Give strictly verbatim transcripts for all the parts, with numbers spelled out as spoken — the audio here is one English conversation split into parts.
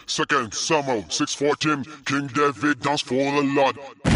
Second Samuel six fourteen, King David dance for the Lord.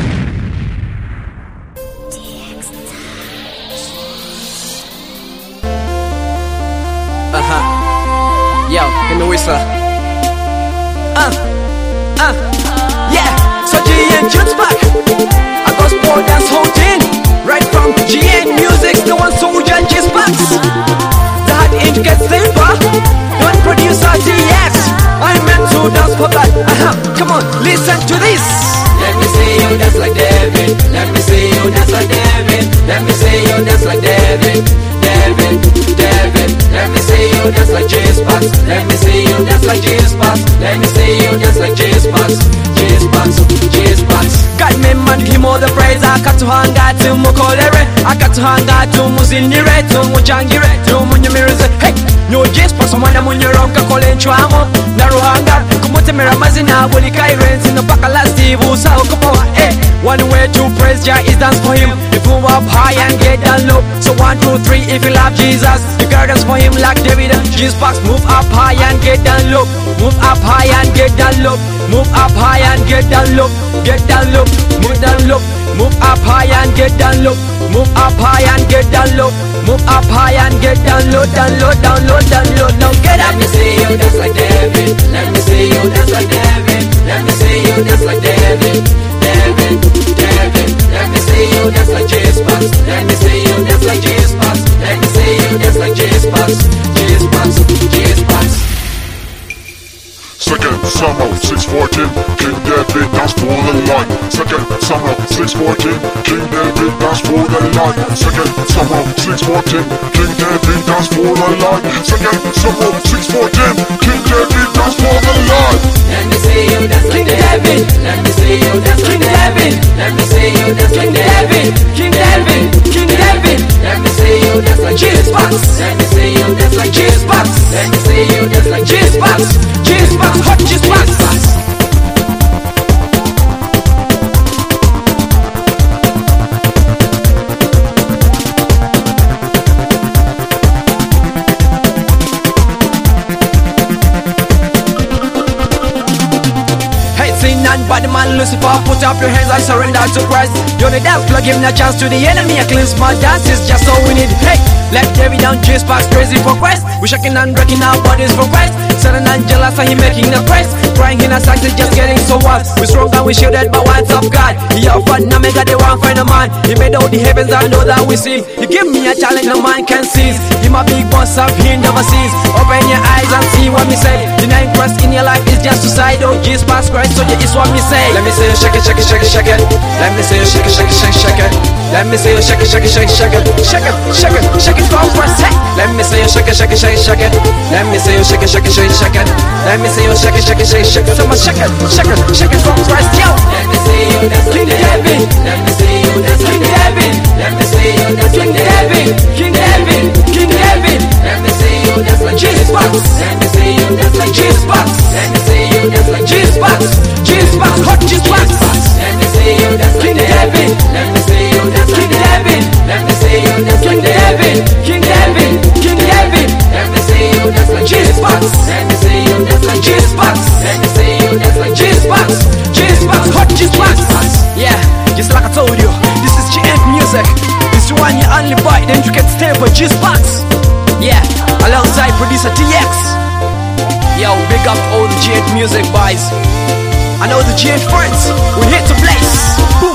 Uh-huh. Yo, in the whistle. Uh, uh, yeah. So G N Jude's back. I got sport dance holding. Right from G N Music's the one soldier just backs. The hot inch gets safer. One producer T X. I'm meant to dance for that. Uh-huh. Come on, listen to this. Let me see you dance like David. Let me see you dance like David. Let me see you dance like David. David, David. Let me see you dance like J-Spox. Let me see you dance like J-Spox. Let me see you dance like J-Spox. J-Spox, J-Spox. God me man give all the praise. I got to hang out to Mukolere. I got to hang out to Muzinire. To Mujangire. To Munyamirize. Hey, no J-Spox. Mwana munyoronka kole nchwamo. Naruhanga. Kumute miramazina. Woli kairensi. No bakala Steve. Usa ukumoa. Hey, one way to praise Jah is dance for him. If you up high and get down low. So one, two, three. If you love Jesus, you gotta dance for him like David and J-Spox. Move up high and get down low. Move up high and get down low. Move up high and get down low. Get down low. Move down low. Move up high and get down low. Move up high and get down low. Move up high and get down low. Down low, down low, down low. Now get up. Let me see you dance like David. Let me see you dance like David. Let me see you dance like David. David, David. Let me see you dance like J-Spox. Let me see you dance like J-Spox. Let me see you dance like J-Spox. J-Spox, J-Spox. Second Samuel six fourteen, King David dance for the Lord. Second Samuel six fourteen, King David dance for the Lord. Second Samuel six fourteen, King David dance for the Lord. Second Samuel six fourteen, King David dance for the Lord. Let me see you dance like David. Let me see you dance like David. Let me see you dance like David. King David, King David. Let me see you dance like J-Spox. Let me see you dance like J-Spox. Let me see you dance like J-Spox. J-Spox, hot J-Spox. Body man Lucifer, put up your hands, I surrender to Christ. You're the dance floor, give me a chance to the enemy. I cleanse my dance, it's just all we need. Hey, let David down, J-Spox, crazy for Christ. We shaking and breaking our bodies for Christ. Sudden and jealous, and he making the price. Crying in a sax, it's just getting so wild. We strong and we shielded by words of God. He offered now make the one find a man. He made all the heavens and know that we see. He give me a challenge no man can seize. He my big boss up, he never sees. Open your eyes and see what me say. Denying Christ in your life is just suicide. Oh, J-Spox, Christ, so yeah, it's what me say. Let me see you shake it, shake it, shake it, shake it. Let me see you shake it, shake it, shake it, shake it. Let me see you shake it, shake it, shake it, shake it. Shake it, shake it, shake it from Christ. Hey. Let me see you shake it, shake it, shake it, shake it. Let me see you shake it, shake it, shake it, shake it. Let me see you shake it, shake it, shake it, shake it. Someone shake it, shake it, shake it from Christ. Yo. Let me see you dance like David. Let me see you dance like David. Let me see you dance like David. King David, King David. Let me see you dance like J-Spox. Let me see you dance like J-Spox. Let me see you dance like J-Spox. J-Spox, hot J-Spox. Let me see you dance like King David. Let me see you dance like King David. Let me see you dance King like David, King David, King David. Let me see you dance like J-Spox. Let me see you dance like J-Spox. Let me see you dance like J-Spox. J-Spox, hot J-Spox. Yeah, just like I told you, this is G N Music. This one you only buy, then you can stay for J-Spox. Yeah, alongside producer T X. Yo, big up all the G N Music boys. I know the G N friends. We're here to blaze. Boom.